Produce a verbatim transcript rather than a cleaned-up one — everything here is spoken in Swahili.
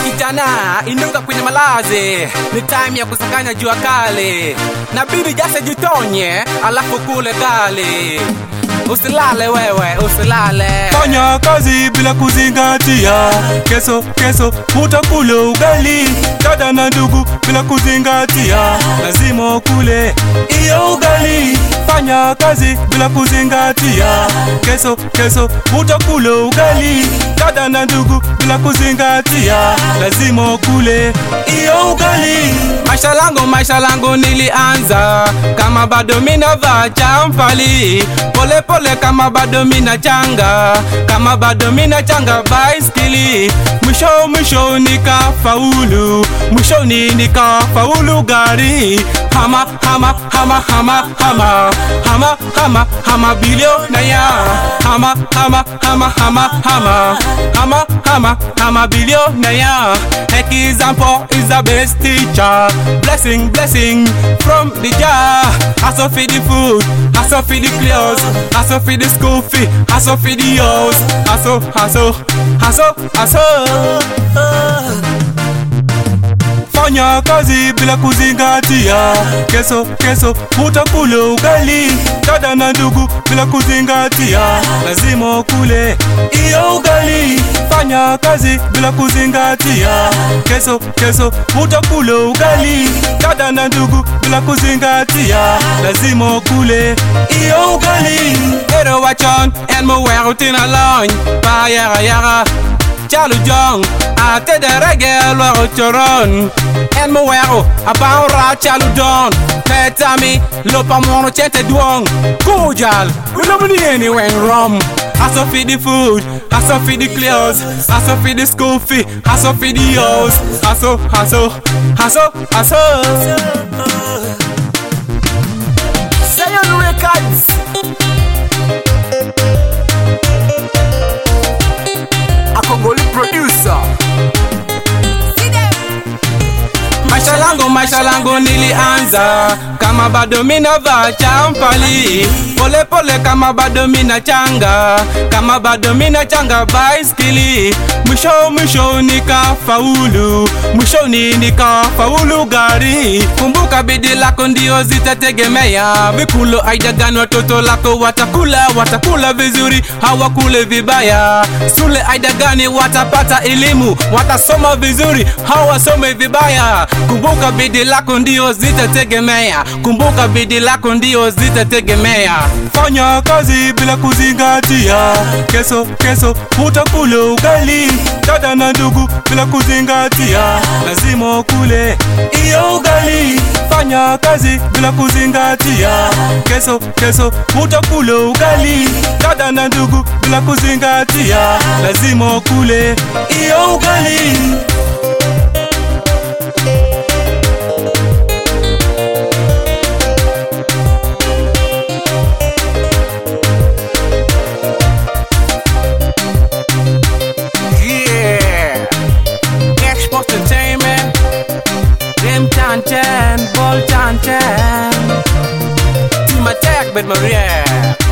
Kijana, inuka kwenye malazi, ni time ya kusakanya jua kali. Nabidi jase jitonye, alafu kule gali. Usilale wewe, usilale. Fanya kazi bila kuzingatia, Kesho, kesho, utakula ugali. Dada na ndugu bila kuzingatia, lazima kule iyo ugali. Fanya kazi bila kuzingatia, Kesho, kesho, utakula ugali. Dada na ndugu bila kuzingatia, lazima kule iyo ugali. Maisha langu, maisha langu nilianza kama bado mina vaa champali. Pole pole kama bado mina changa, kama bado mina changa baiskeli. Mwisho mwisho nikafaulu, mwisho ni nikafaulu gari. Hama hama hama hama hama hama hama hama bilionaya. Hama hama hama hama hama hama hama hama bilionaya. Example is the best teacher. Blessing, blessing from the jar. Hustle for the food, hustle for the clothes, hustle for the school fee, hustle for the house. Hustle, hustle, hustle, hustle. Fanya kazi bila kuzingatia, Kesho, kesho, utakula ugali. Dada na ndugu bila kuzingatia, lazima kule iyo ugali. Fanya kazi bila kuzingatia, Kesho, kesho, utakula ugali. Dada na ndugu bila kuzingatia, lazima kule iyo ugali. Ero wachon en mo weru tinalony pa yara yara chalu jong ate de regel wa choron en mo weru abaura chalu don petami lopa mono chete duong kujal ulomni any when rum. Hustle for the food, hustle for the clothes, hustle for the school fee, hustle for the house. Hustle, hustle, hustle, hustle. Zion Records. A Congolese producer. Maisha langu, maisha langu nilianza kama bado mina vaa champali. Pole pole kama bado mina changa, kama bado mina changa baiskeli. Mwisho mwisho nikafaulu, mwisho ni nikafaulu gari. Kumbuka bidii lako ndio zitategemea. Vikulo aidagani watoto lako watakula, watakula vizuri, hawakule vibaya. Sule aidagani watapata elimu, watasoma vizuri, hawasome vibaya. Kumbuka bidii lako ndio zitategemea, kumbuka bidii lako ndio zitategemea. Fanya kazi bila kuzingatia, Kesho, kesho, utakula ugali. Dada na ndugu bila kuzingatia, lazima kule iyo ugali. Fanya kazi bila kuzingatia, Kesho, kesho, utakula ugali. Dada na ndugu bila kuzingatia, lazima kule iyo ugali. Chan, Ball Chan Chan. Team Attack with Maria.